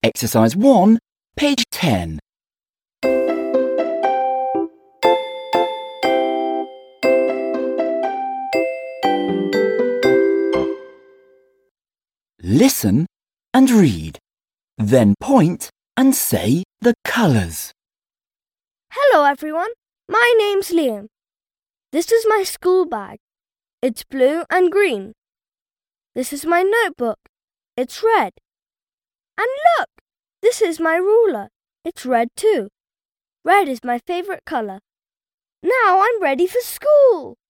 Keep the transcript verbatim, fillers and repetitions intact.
Exercise one, page ten. Listen and read. Then point and say the colours. Hello everyone, my name's Liam. This is my school bag. It's blue and green. This is my notebook. It's red. And look, this is my ruler. It's red too. Red is my favourite colour. Now I'm ready for school.